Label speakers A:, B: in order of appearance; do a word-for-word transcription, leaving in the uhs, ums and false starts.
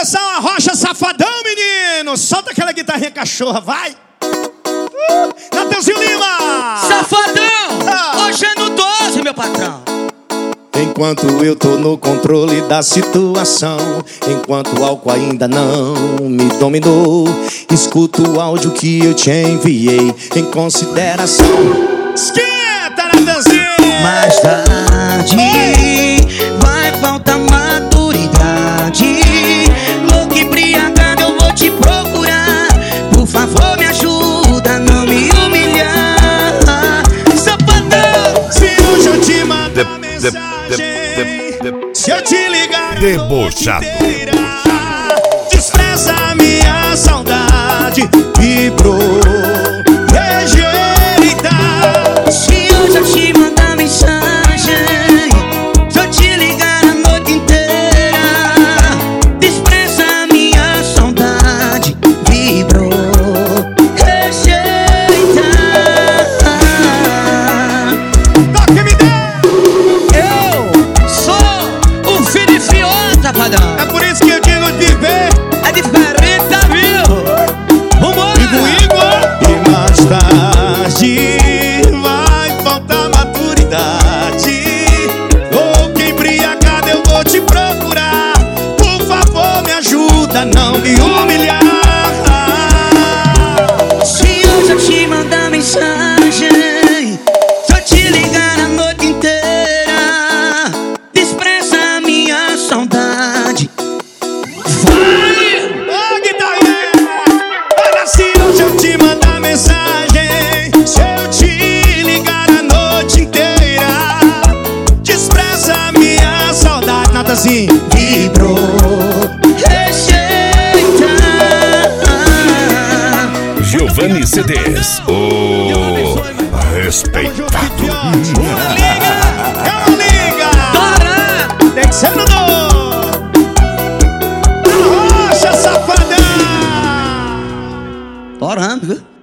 A: começar uma rocha safadão, menino. Solta aquela guitarrinha cachorra, vai. uh, Nateuzinho Lima.
B: Safadão,
A: ah.
B: Hoje é no doze, meu patrão.
A: Enquanto eu tô no controle da situação, enquanto o álcool ainda não me dominou, escuto o áudio que eu te enviei em consideração. Esquenta, Nateuzinho.
B: Mais tarde vai faltar maturidade. Louco embriagado eu vou te procurar. Por favor me ajuda, não me humilhar. Safadão,
A: se hoje eu te mandar mensagem, se eu te ligar
C: debochado,
A: despreza a minha saudade, vibrou, rejeita.
B: Se hoje eu te mandar mensagem, se eu te ligar a noite inteira, despreza a minha saudade, vibrou, rejeita.
A: Toque me dê.
B: Eu sou o filho de Fiota, Safadão.
A: É por isso que eu digo viver
B: É diferente, viu? Vambora!
A: Igor, Igor. E mais tarde vai faltar maturidade. Louco embriagado eu vou te procurar. Por favor me ajuda, não me humilhar.
B: Se hoje eu te mandar mensagem, se eu te ligar a noite inteira, despreza a minha saudade. Vai!
A: Ô, guitarrinha! Olha, se hoje eu te mandar mensagem, se eu te ligar a noite inteira, despreza a minha saudade. Nada assim.
B: Vibrou, rejeita.
C: Giovanni C Ds, o respeitado.
A: Uma liga! É uma liga!
B: Tora!
A: Tem que ser no dor! A rocha safadão!
B: Torando, viu?